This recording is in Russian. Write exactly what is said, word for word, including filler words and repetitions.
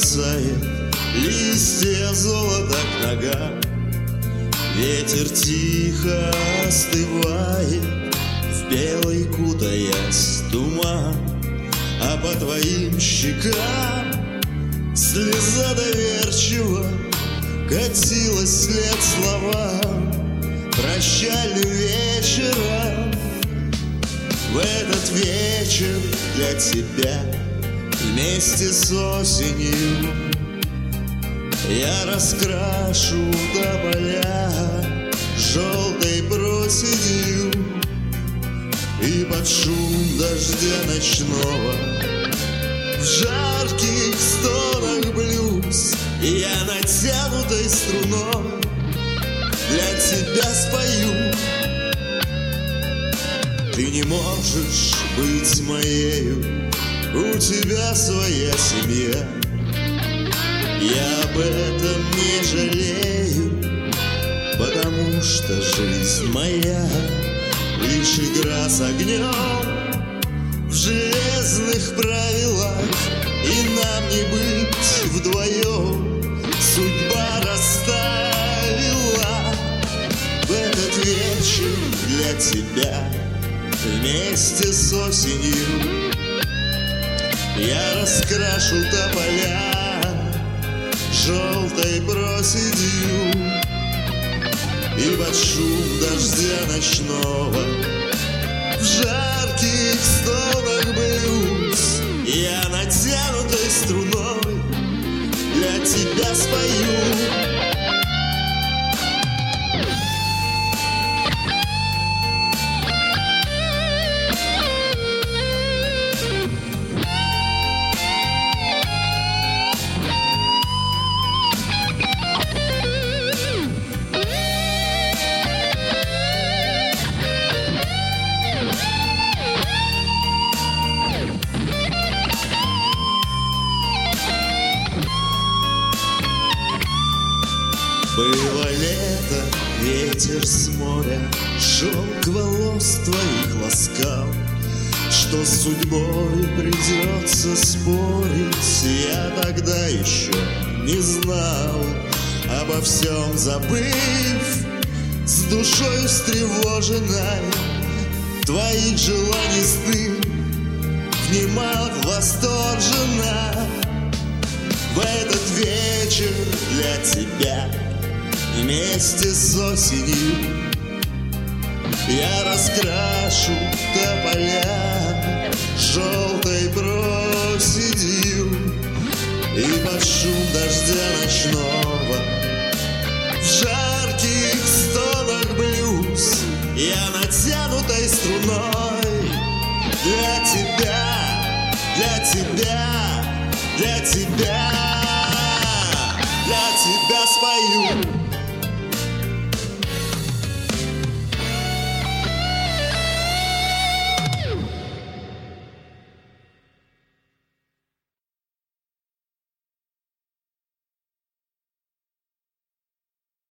бросает листья золота к ногам. Ветер тихо остывает, в белый кутаясь туман, а по твоим щекам слеза доверчиво катилась вслед словам прощальным вечером. В этот вечер для тебя вместе с осенью я раскрашу тополя желтой проседью, и под шум дождя ночного в жарких стонах блюз я натянутой струной для тебя спою. Ты не можешь быть моею, у тебя своя семья. Я об этом не жалею, потому что жизнь моя лишь игра с огнем в железных правилах, и нам не быть вдвоем. Судьба расставила в этот вечер для тебя вместе с осенью я раскрашу тополя желтой проседью, и под шум дождя ночного в жарких стонах блюз я натянутой струной для тебя спою. Было лето, ветер с моря шелк волос твоих ласкал. Что с судьбой придется спорить, я тогда еще не знал. Обо всем забыв, с душой встревоженной, твоих желаний сны внимал восторженно. В этот вечер для тебя вместе с осенью я раскрашу тополя желтой проседью, и под шум дождя ночного в жарких стонах блюз я натянутой струной для тебя, для тебя, для тебя